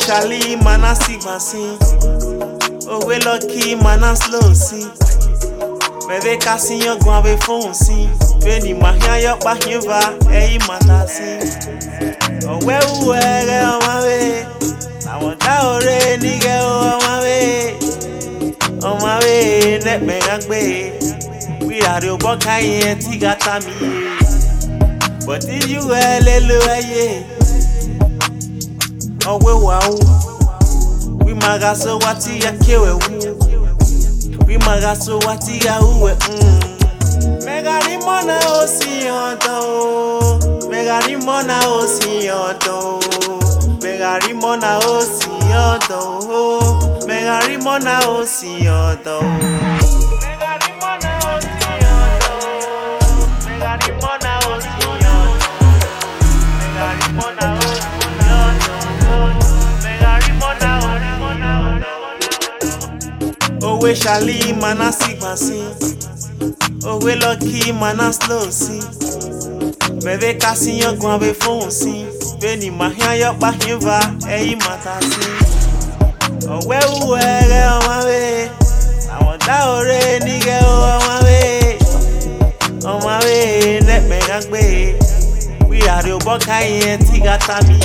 Shali mana sigma si. Owe lucky mana slow si. Bebe kasi yo gwan be phone si. Beni mahia yo pa hiva eyi mata si. Owe uwere on my way. I want ore nige on my way. On my way net me gagbe. We are the boka yen ti gata mi. But if you lelo aye. Owe wow. We magaso wati ya kewe wu. We magaso wati ya uwe. Megari mona osi onto. Megari mona osi onto. Megari mona osi onto. Megari mona osi onto. Megari mona osi onto. Megari mona osi onto. Megari mona osi onto. Megari mona osi. Owe Shali mana sigma si. Owe lucky mana slow si. Bebe kasi yo gwan be phone si. Beni mahia yo pa hiva eyi mata si. Owe uwere on my way. I want ore nige on my way. On my way net me gagbe. We are the boka yen ti gata mi.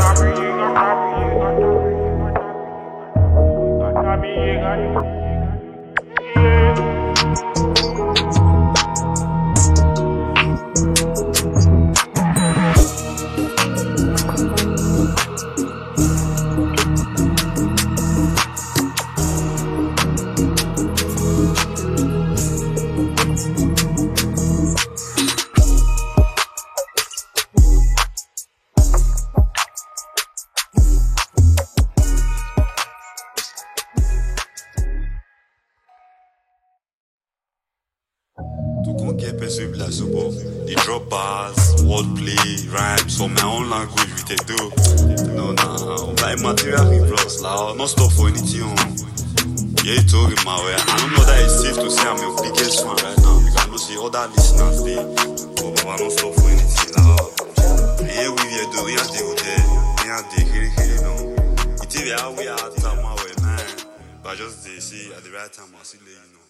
To come get perceived like support. The drop bars, wordplay, rhymes, so my own language we take do. No, nah, my material plus, like, not stop for anything. Yeah, you told him my way. I don't know that it's safe to say I'm your biggest fan right now because I know see other listeners they, but I don't stop for anything. Like, yeah, we are doing as they go there, yeah, they really know. It's even how we are at time, man. But just they see at the right time, I see, you know.